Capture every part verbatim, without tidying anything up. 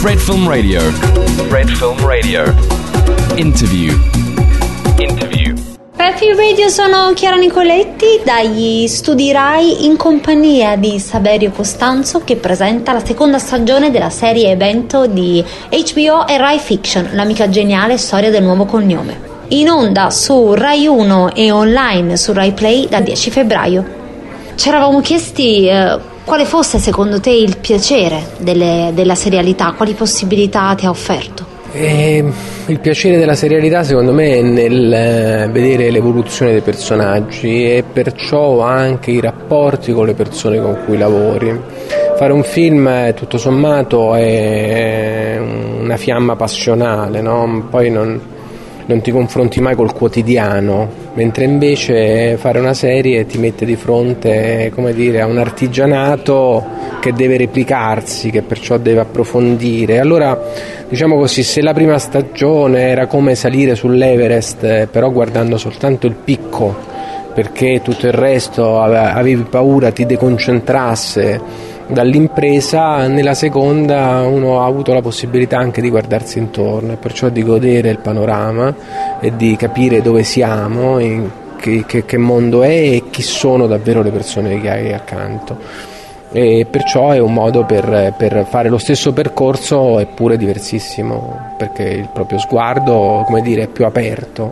Red Film Radio. Red Film Radio. Interview. Interview. Red Film Radio, sono Chiara Nicoletti dagli studi Rai in compagnia di Saverio Costanzo, che presenta la seconda stagione della serie evento di H B O e Rai Fiction, l'amica geniale storia del nuovo cognome. In onda su Rai uno e online su Rai Play dal dieci febbraio. Ci eravamo chiesti eh, quale fosse secondo te il piacere delle, della serialità, quali possibilità ti ha offerto? E il piacere della serialità secondo me è nel eh, vedere l'evoluzione dei personaggi e perciò anche i rapporti con le persone con cui lavori. Fare un film eh, tutto sommato è una fiamma passionale, no? Poi non, non ti confronti mai col quotidiano, mentre invece fare una serie ti mette di fronte, come dire, a un artigianato che deve replicarsi, che perciò deve approfondire. Allora, diciamo così, se la prima stagione era come salire sull'Everest, però guardando soltanto il picco, perché tutto il resto avevi paura ti deconcentrasse dall'impresa, nella seconda uno ha avuto la possibilità anche di guardarsi intorno e perciò di godere il panorama e di capire dove siamo, in che, che, che mondo è e chi sono davvero le persone che hai accanto. E perciò è un modo per, per fare lo stesso percorso eppure diversissimo, perché il proprio sguardo, come dire, è più aperto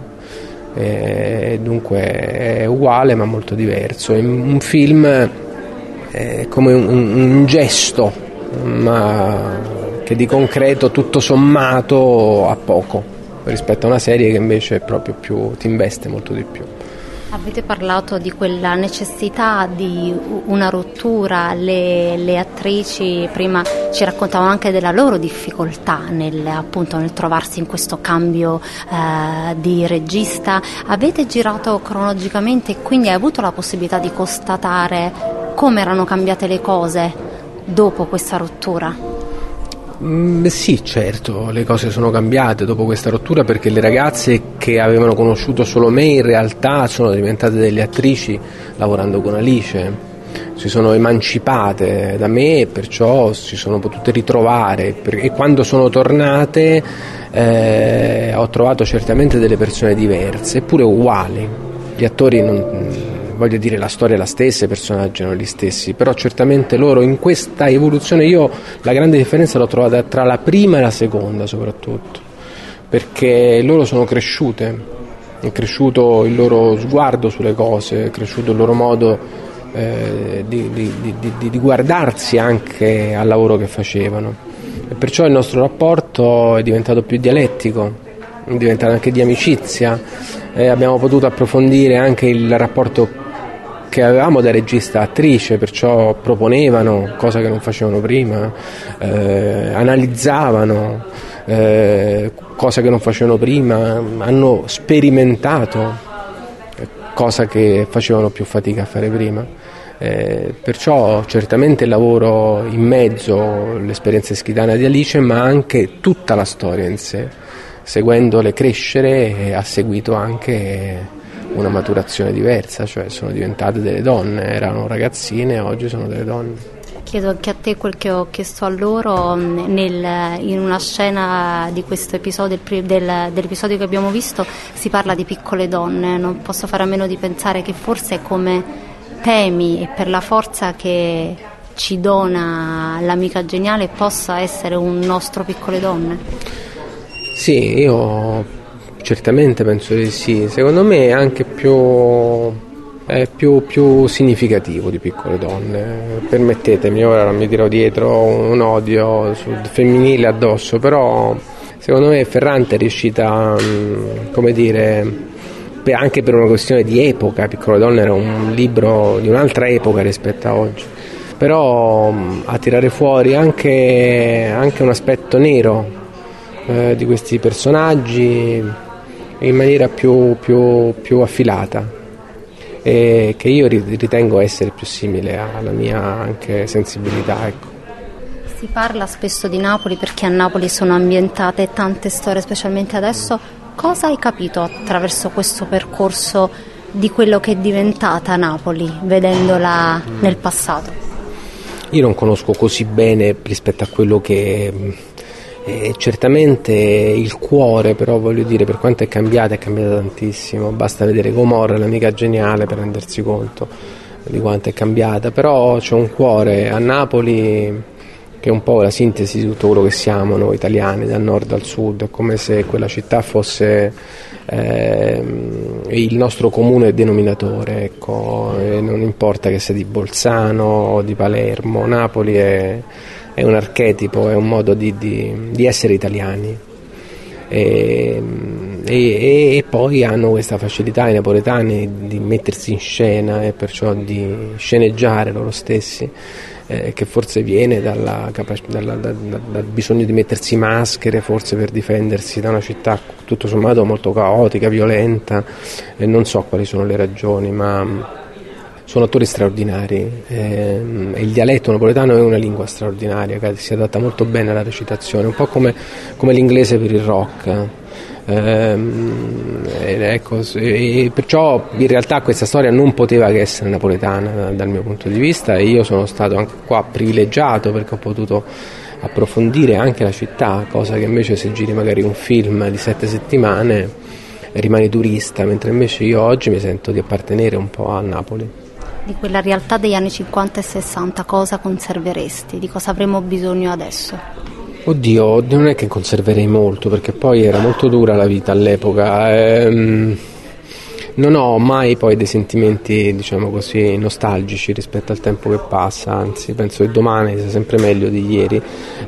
e dunque è uguale ma molto diverso. Un film è come un, un gesto, ma che di concreto tutto sommato ha poco rispetto a una serie che invece è proprio più, ti investe molto di più. Avete parlato di quella necessità di una rottura, le, le attrici prima ci raccontavano anche della loro difficoltà nel, appunto, nel trovarsi in questo cambio eh, di regista. Avete girato cronologicamente e quindi hai avuto la possibilità di constatare come erano cambiate le cose dopo questa rottura? Mm, sì, certo, le cose sono cambiate dopo questa rottura, perché le ragazze che avevano conosciuto solo me in realtà sono diventate delle attrici lavorando con Alice, si sono emancipate da me e perciò si sono potute ritrovare, e quando sono tornate eh, ho trovato certamente delle persone diverse eppure uguali. Gli attori non... voglio dire, la storia è la stessa, i personaggi erano gli stessi, però certamente loro in questa evoluzione, io la grande differenza l'ho trovata tra la prima e la seconda soprattutto, perché loro sono cresciute, è cresciuto il loro sguardo sulle cose, è cresciuto il loro modo eh, di, di, di, di, di guardarsi anche al lavoro che facevano, e perciò il nostro rapporto è diventato più dialettico, è diventato anche di amicizia, e abbiamo potuto approfondire anche il rapporto che avevamo da regista attrice, perciò proponevano cosa che non facevano prima, eh, analizzavano eh, cosa che non facevano prima, hanno sperimentato cosa che facevano più fatica a fare prima. Eh, perciò certamente il lavoro in mezzo, l'esperienza schitana di Alice, ma anche tutta la storia in sé, seguendole crescere, ha seguito anche una maturazione diversa, cioè sono diventate delle donne, erano ragazzine, oggi sono delle donne. Chiedo anche a te quel che ho chiesto a loro nel, in una scena di questo episodio, del, dell'episodio che abbiamo visto, si parla di piccole donne. Non posso fare a meno di pensare che forse come temi e per la forza che ci dona l'amica geniale possa essere un nostro piccole donne. Sì, io certamente penso di sì. Secondo me è anche più, è più, più significativo di piccole donne. Permettetemi, ora non mi tiro dietro un odio sul femminile addosso, però secondo me Ferrante è riuscita, come dire, anche per una questione di epoca. Piccole donne era un libro di un'altra epoca rispetto a oggi, però a tirare fuori anche, anche un aspetto nero eh, di questi personaggi in maniera più, più, più affilata, e che io ritengo essere più simile alla mia anche sensibilità, ecco. Si parla spesso di Napoli perché a Napoli sono ambientate tante storie, specialmente adesso. Cosa hai capito attraverso questo percorso di quello che è diventata Napoli, vedendola nel passato? Io non conosco così bene rispetto a quello che E certamente il cuore, però voglio dire, per quanto è cambiata, è cambiata tantissimo, basta vedere Gomorra, l'amica geniale, per rendersi conto di quanto è cambiata, però c'è un cuore a Napoli che è un po' la sintesi di tutto quello che siamo noi italiani, dal nord al sud. È come se quella città fosse eh, il nostro comune denominatore, ecco. E non importa che sia di Bolzano o di Palermo, Napoli è, è un archetipo, è un modo di, di, di essere italiani. E, e, e poi hanno questa facilità i napoletani di mettersi in scena e perciò di sceneggiare loro stessi, eh, che forse viene dalla, dalla, da, da, dal bisogno di mettersi maschere, forse per difendersi da una città tutto sommato molto caotica, violenta, e non so quali sono le ragioni, ma sono attori straordinari, eh, e il dialetto napoletano è una lingua straordinaria che si adatta molto bene alla recitazione, un po' come, come l'inglese per il rock. Eh, ecco, e perciò in realtà questa storia non poteva che essere napoletana dal mio punto di vista, e io sono stato anche qua privilegiato perché ho potuto approfondire anche la città, cosa che invece se giri magari un film di sette settimane rimani turista, mentre invece io oggi mi sento di appartenere un po' a Napoli. Di quella realtà degli anni cinquanta e sessanta cosa conserveresti? Di cosa avremo bisogno adesso? Oddio, non è che conserverei molto, perché poi era molto dura la vita all'epoca. Ehm, non ho mai poi dei sentimenti, diciamo così, nostalgici rispetto al tempo che passa, anzi penso che domani sia sempre meglio di ieri.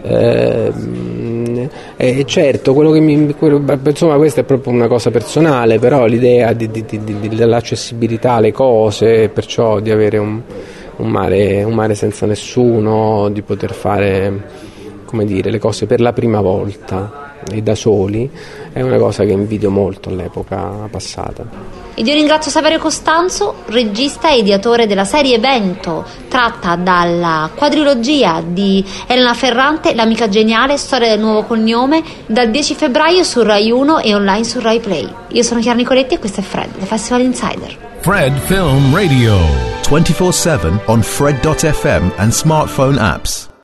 Ehm, e certo, quello che mi, quello, insomma, questa è proprio una cosa personale, però l'idea di, di, di, di, dell'accessibilità alle cose, perciò di avere un, un mare, un mare senza nessuno, di poter fare, come dire, le cose per la prima volta e da soli, è una cosa che invidio molto all'epoca passata. Ed io ringrazio Saverio Costanzo, regista e ideatore della serie Vento, tratta dalla quadrilogia di Elena Ferrante, L'amica geniale, storia del nuovo cognome, dal dieci febbraio su Rai uno e online su Rai Play. Io sono Chiara Nicoletti e questo è Fred, The Festival Insider. Fred Film Radio, twenty-four seven on Fred dot f m and smartphone apps.